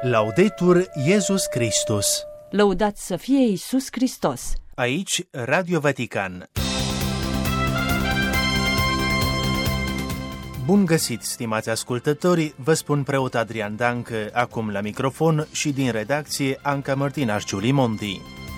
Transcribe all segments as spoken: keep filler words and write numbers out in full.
Laudetur Iesus Christus. Lăudat să fie Iisus Hristos. Aici Radio Vatican. Bun găsit, stimați ascultători, vă spun preot Adrian Dancă, acum la microfon, și din redacție Anca Mărtinaș Giulimonti.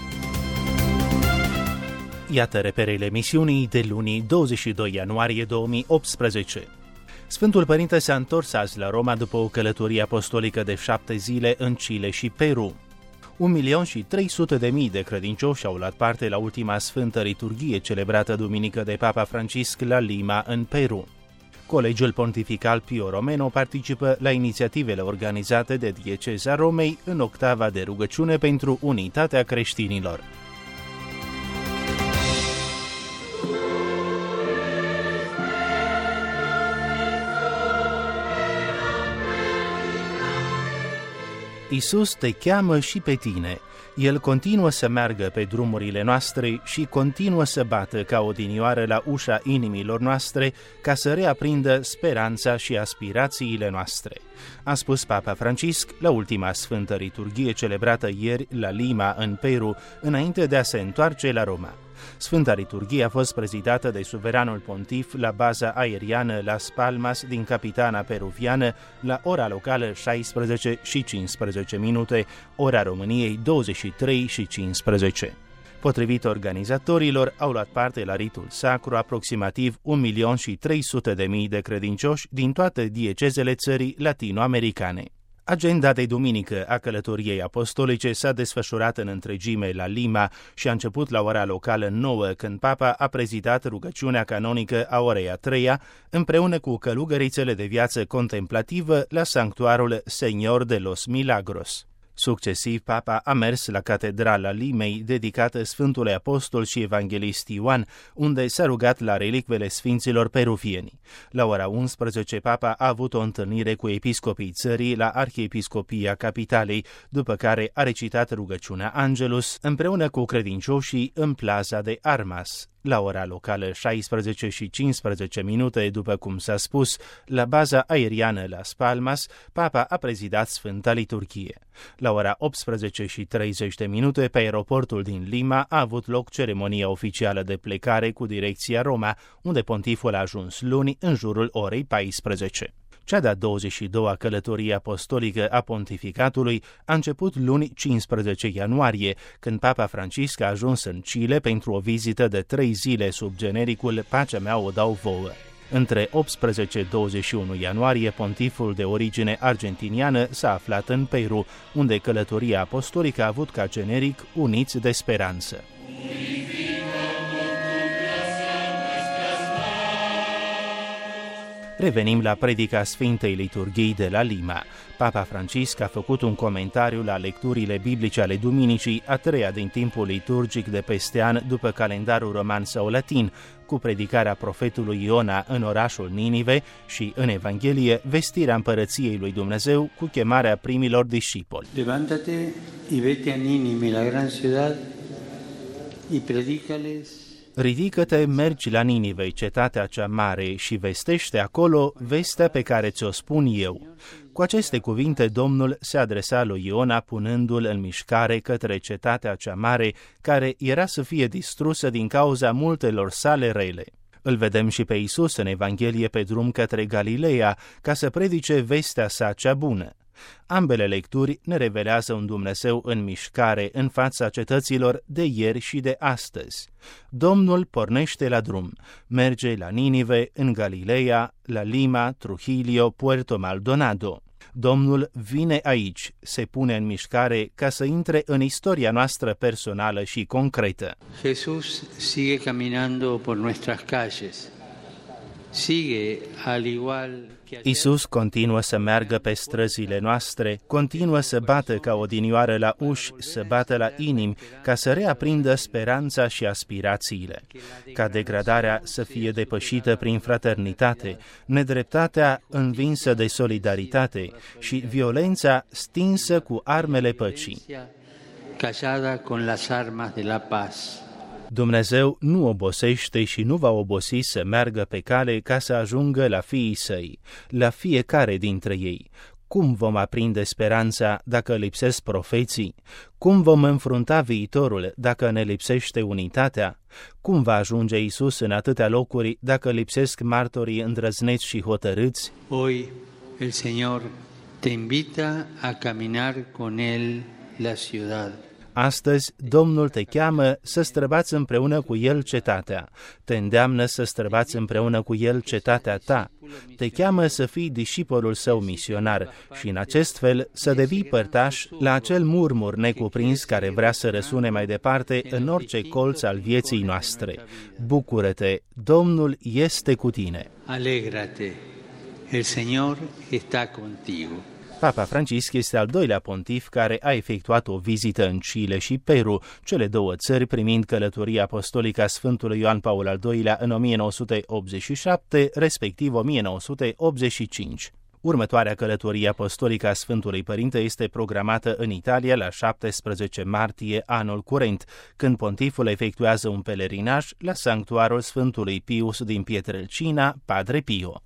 Iată reperele emisiunii de luni douăzeci și doi ianuarie două mii optsprezece. Sfântul Părinte s-a întors azi la Roma după o călătorie apostolică de șapte zile în Chile și Peru. Un milion și trei sute de mii de credincioși au luat parte la ultima sfântă liturghie celebrată duminică de Papa Francisc la Lima, în Peru. Colegiul Pontifical Pio Romano participă la inițiativele organizate de Dieceza Romei în octava de rugăciune pentru unitatea creștinilor. Iisus te cheamă și pe tine. El continuă să meargă pe drumurile noastre și continuă să bată ca odinioară la ușa inimilor noastre ca să reaprindă speranța și aspirațiile noastre, a spus Papa Francisc la ultima sfântă liturghie celebrată ieri la Lima, în Peru, înainte de a se întoarce la Roma. Sfânta liturghie a fost prezidată de suveranul pontif la baza aeriană Las Palmas din capitana peruviană la ora locală șaisprezece și cincisprezece minute, ora României douăzeci și trei și cincisprezece. Potrivit organizatorilor, au luat parte la ritul sacru aproximativ un milion și trei sute de mii de credincioși din toate diecezele țării latino-americane. Agenda de duminică a călătoriei apostolice s-a desfășurat în întregime la Lima și a început la ora locală nouă, când Papa a prezidat rugăciunea canonică a orei a treia, împreună cu călugărițele de viață contemplativă la sanctuarul Señor de los Milagros. Succesiv, Papa a mers la catedrala Limei, dedicată Sfântului Apostol și Evanghelist Ioan, unde s-a rugat la relicvele sfinților peruvieni. La ora unsprezece, Papa a avut o întâlnire cu episcopii țării la Arhiepiscopia Capitalei, după care a recitat rugăciunea Angelus împreună cu credincioșii în Plaza de Armas. La ora locală șaisprezece și cincisprezece minute, după cum s-a spus, la baza aeriană Las Palmas, Papa a prezidat Sfânta Liturghie. La ora optsprezece și treizeci de minute, pe aeroportul din Lima, a avut loc ceremonia oficială de plecare cu direcția Roma, unde pontiful a ajuns luni în jurul orei paisprezece. Cea de-a douăzeci și doua călătorie apostolică a pontificatului a început luni cincisprezece ianuarie, când Papa Francisc a ajuns în Chile pentru o vizită de trei zile sub genericul Pacea mea o dau vouă. Între optsprezece și douăzeci și unu ianuarie, pontiful de origine argentiniană s-a aflat în Peru, unde călătoria apostolică a avut ca generic Uniți de speranță. Revenim la predica Sfintei Liturghii de la Lima. Papa Francisc a făcut un comentariu la lecturile biblice ale duminicii, a treia din timpul liturgic de peste an după calendarul roman sau latin, cu predicarea profetului Iona în orașul Ninive și, în Evanghelie, vestirea împărăției lui Dumnezeu cu chemarea primilor discipoli. Levántate y vete a Nínive, la gran ciudad, y predícales. Ridică-te, mergi la Ninive, cetatea cea mare, și vestește acolo vestea pe care ți-o spun eu. Cu aceste cuvinte, Domnul se adresa lui Iona, punându-l în mișcare către cetatea cea mare, care era să fie distrusă din cauza multelor sale rele. Îl vedem și pe Iisus în Evanghelie pe drum către Galileea, ca să predice vestea sa cea bună. Ambele lecturi ne revelează un Dumnezeu în mișcare în fața cetăților de ieri și de astăzi. Domnul pornește la drum, merge la Ninive, în Galileea, la Lima, Trujillo, Puerto Maldonado. Domnul vine aici, se pune în mișcare ca să intre în istoria noastră personală și concretă. Jesús sigue caminando por nuestras calles. Sigue al igual que Iisus continuă să meargă pe străzile noastre, continuă să bată ca odinioară la uși, să bată la inimi, ca să reaprindă speranța și aspirațiile, ca degradarea să fie depășită prin fraternitate, nedreptatea învinsă de solidaritate și violența stinsă cu armele păcii. callada con las armas de la paz. Dumnezeu nu obosește și nu va obosi să meargă pe cale ca să ajungă la fiii săi, la fiecare dintre ei. Cum vom aprinde speranța dacă lipsesc profeții? Cum vom înfrunta viitorul dacă ne lipsește unitatea? Cum va ajunge Iisus în atâtea locuri dacă lipsesc martorii îndrăzneți și hotărâți? Hoy el Señor te invita a caminar con él la ciudad. Astăzi, Domnul te cheamă să străbați împreună cu El cetatea. Te îndeamnă să străbați împreună cu El cetatea ta. Te cheamă să fii discipolul său misionar și în acest fel să devii părtaș la acel murmur necuprins care vrea să răsune mai departe în orice colț al vieții noastre. Bucură-te, Domnul este cu tine. Alégrate, el Señor está contigo. Papa Francisc este al doilea pontif care a efectuat o vizită în Chile și Peru, cele două țări primind călătoria apostolică a Sfântului Ioan Paul al doilea în o mie nouă sute optzeci și șapte, respectiv o mie nouă sute optzeci și cinci. Următoarea călătorie apostolică a Sfântului Părinte este programată în Italia la șaptesprezece martie anul curent, când pontiful efectuează un pelerinaj la sanctuarul Sfântului Pius din Pietrelcina, Padre Pio.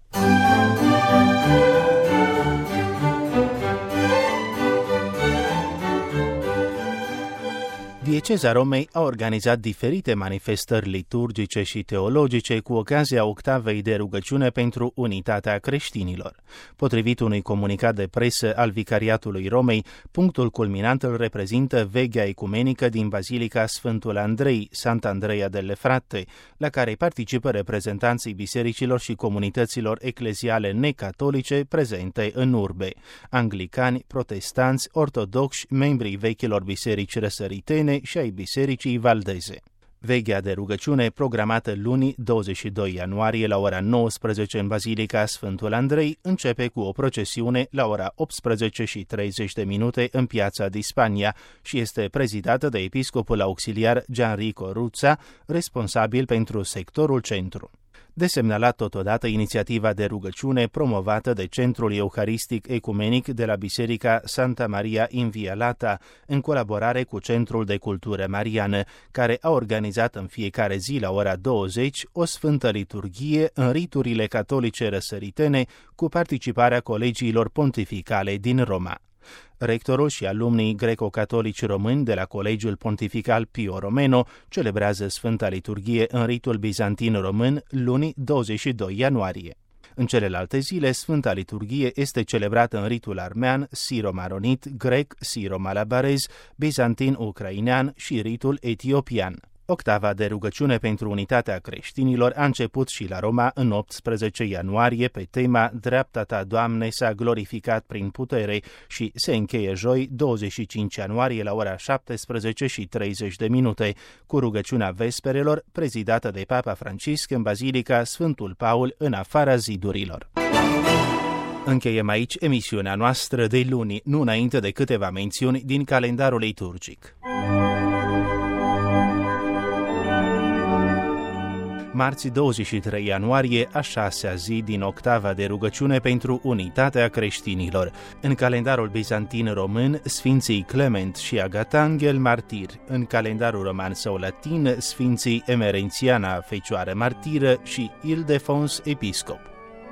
Dieceza Romei a organizat diferite manifestări liturgice și teologice cu ocazia octavei de rugăciune pentru unitatea creștinilor. Potrivit unui comunicat de presă al Vicariatului Romei, punctul culminant îl reprezintă veghea ecumenică din Bazilica Sfântul Andrei, Sant'Andrea delle Fratte, la care participă reprezentanții bisericilor și comunităților ecleziale necatolice prezente în urbe: anglicani, protestanți, ortodoxi, membrii vechilor biserici răsăritene și ai bisericii valdeze. Veghea de rugăciune, programată luni douăzeci și doi ianuarie la ora nouăsprezece în Bazilica Sfântul Andrei, începe cu o procesiune la ora optsprezece și treizeci de minute în Piața di Spagna și este prezidată de episcopul auxiliar Gianrico Ruzza, responsabil pentru sectorul centru. De semnalat totodată inițiativa de rugăciune promovată de Centrul Euharistic Ecumenic de la Biserica Santa Maria Inviolata, în colaborare cu Centrul de Cultură Mariană, care a organizat în fiecare zi la ora douăzeci o sfântă liturghie în riturile catolice răsăritene cu participarea colegiilor pontificale din Roma. Rectorul și alumnii greco-catolici români de la Colegiul Pontifical Pio Romeno celebrează Sfânta Liturghie în ritul bizantin român luni douăzeci și doi ianuarie. În celelalte zile, Sfânta Liturghie este celebrată în ritul armean, siro-maronit, grec, siro-malabarez, bizantin-ucrainean și ritul etiopian. Octava de rugăciune pentru unitatea creștinilor a început și la Roma în optsprezece ianuarie pe tema Dreapta ta, Doamne, s-a glorificat prin putere și se încheie joi douăzeci și cinci ianuarie la ora șaptesprezece și treizeci de minute cu rugăciunea vesperelor prezidată de Papa Francisc în Bazilica Sfântul Paul în afara zidurilor. Încheiem aici emisiunea noastră de luni, nu înainte de câteva mențiuni din calendarul liturgic. Marți douăzeci și trei ianuarie, a șasea zi din octava de rugăciune pentru unitatea creștinilor. În calendarul bizantin român, Sfinții Clement și Agatanghel martiri. În calendarul roman sau latin, Sfinții Emerențiana, Fecioară martiră și Ildefons, episcop.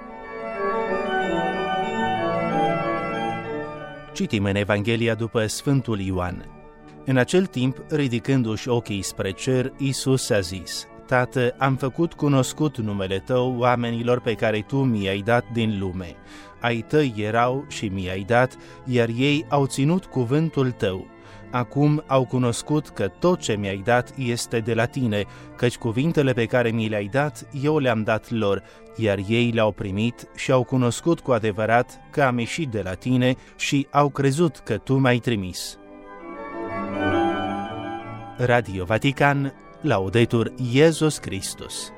Citim în Evanghelia după Sfântul Ioan. În acel timp, ridicându-și ochii spre cer, Iisus a zis: Tată, am făcut cunoscut numele Tău oamenilor pe care Tu mi-ai dat din lume. Ai Tăi erau și mi-ai dat, iar ei au ținut cuvântul Tău. Acum au cunoscut că tot ce mi-ai dat este de la Tine, căci cuvintele pe care mi le-ai dat, eu le-am dat lor, iar ei le-au primit și au cunoscut cu adevărat că am ieșit de la Tine și au crezut că Tu m-ai trimis. Radio Vatican, Laudetur Iesus Christus.